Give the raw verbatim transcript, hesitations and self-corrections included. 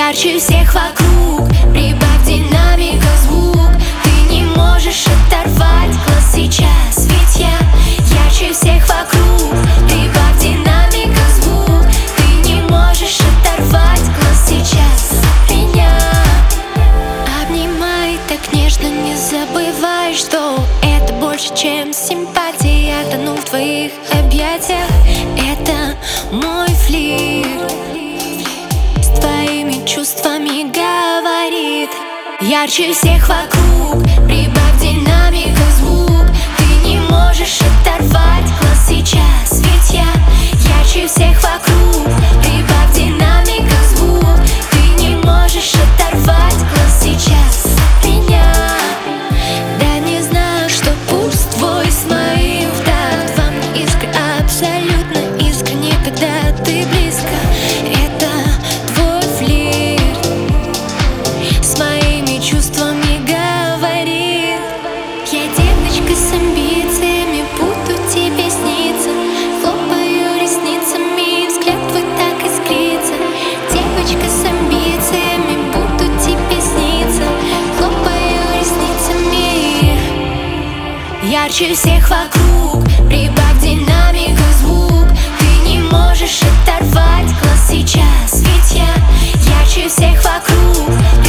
Ярче всех вокруг, прибавь динамика звук. Ты не можешь оторвать глаз сейчас, ведь я ярче всех вокруг. Прибавь динамика звук. Ты не можешь оторвать глаз сейчас от меня. Обнимай так нежно, не забывай, что это больше, чем симпатия. Я тону в твоих объятиях, это мой флирт. С твоими чувствами говорит. Ярче всех вокруг, прибавь динамика звук. Ты не можешь оторвать глаз сейчас, ведь я ярче всех вокруг. Прибавь динамика звук. Ты не можешь оторвать глаз сейчас от меня. Да не знаю, что пульс твой с моим в такт. Во мне искры абсолютно искренне, когда ты близко. Это твой флирт с моими чувствами говорит. Я девочка с амбициями, буду тебе сниться. Хлопаю ресницами, взгляд твой так искрится. Девочка с амбициями, буду тебе сниться. Хлопаю ресницами. Ярче всех вокруг, прибавь динамика звук. Ты не можешь оторвать глаз сейчас, ведь я ярче всех вокруг.